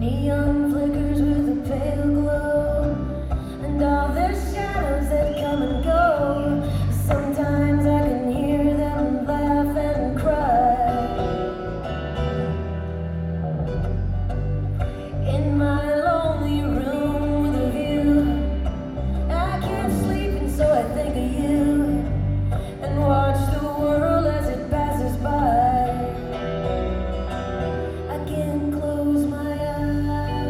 Neon flickers with a pale glow, and all the shadows that come and go. Sometimes I can hear them laugh and cry. In my lonely room with a view, I can't sleep, and so I think of you and watch the world as it passes by. I can't close my eyes.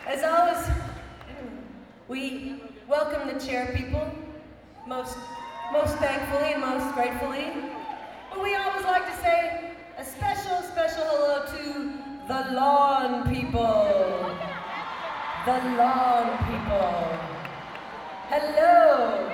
As always, we welcome the chair people, most thankfully and most gratefully. But we always like to say a special, special hello to the lawn people. The lawn people. Hello.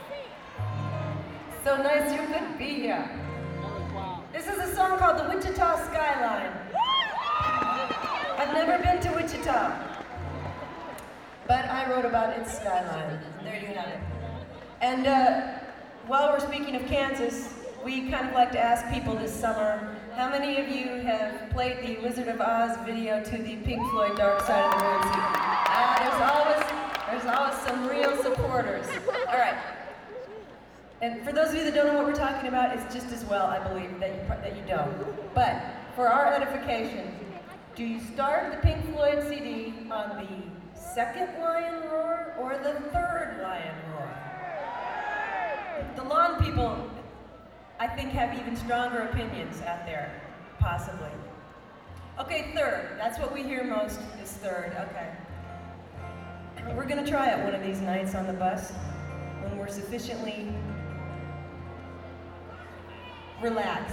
So nice you could be here. This is a song called The Wichita Skyline. I've never been to Wichita, but I wrote about its skyline. There you have it. And while we're speaking of Kansas, we kind of like to ask people this summer, how many of you have played the Wizard of Oz video to the Pink Floyd Dark Side of the Moon? There's always some real supporters. All right. And for those of you that don't know what we're talking about, it's just as well, I believe, that you don't. But for our edification, do you start the Pink Floyd CD on the second lion roar or the third lion roar? The lawn people, I think, have even stronger opinions out there, possibly. Okay, third. That's what we hear most is third. Okay. We're going to try it one of these nights on the bus when we're sufficiently relaxed.